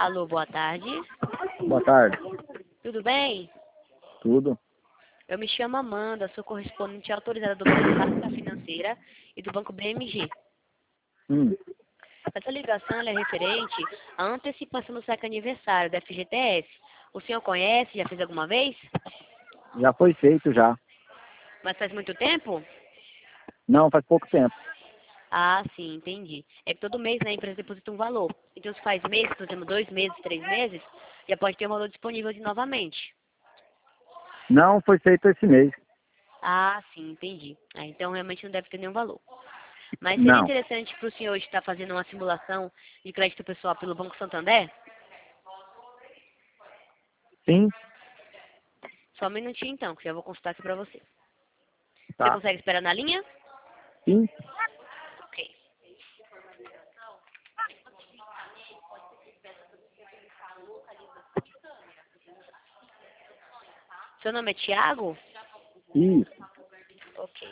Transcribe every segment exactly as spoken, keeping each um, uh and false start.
Alô, boa tarde. Boa tarde. Tudo bem? Tudo? Eu me chamo Amanda, sou correspondente autorizada do Banco Safra Financeira e do Banco B M G. Hum. Essa ligação ela é referente à antecipação do saque aniversário da F G T S. O senhor conhece? Já fez alguma vez? Já foi feito já. Mas faz muito tempo? Não, faz pouco tempo. Ah, sim, entendi. É que todo mês, né, a empresa deposita um valor. Então, se faz mês, por exemplo, dois meses, três meses, já pode ter um valor disponível de novamente. Não, foi feito esse mês. Ah, sim, entendi. Ah, então, realmente não deve ter nenhum valor. Mas seria Não. interessante para o senhor estar fazendo uma simulação de crédito pessoal pelo Banco Santander? Sim? Só um minutinho, então, que já vou consultar aqui para você. Você Tá. consegue esperar na linha? Sim? Ok. Seu nome é Thiago? Isso. Ok.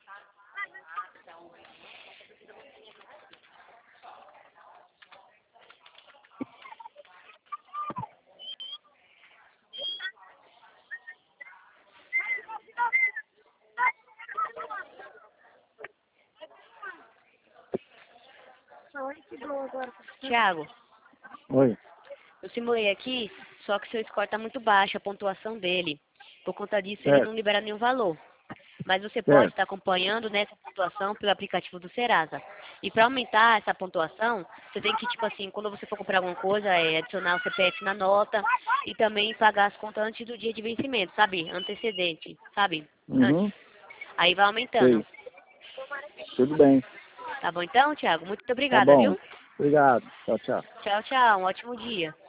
Thiago, Oi. eu simulei aqui, só que seu score está muito baixo, a pontuação dele. Por conta disso, ele não Certo. libera nenhum valor. Mas você pode Certo. estar acompanhando nessa pontuação pelo aplicativo do Serasa. E para aumentar essa pontuação, você tem que, tipo assim, quando você for comprar alguma coisa, é, adicionar o C P F na nota e também pagar as contas antes do dia de vencimento, sabe? Antecedente, sabe? Antes. Uhum. Aí vai aumentando. Sei. Tudo bem. Tá bom então, Thiago? Muito Tá obrigada, bom. viu? Obrigado. Tchau, tchau. Tchau, tchau. Um ótimo dia.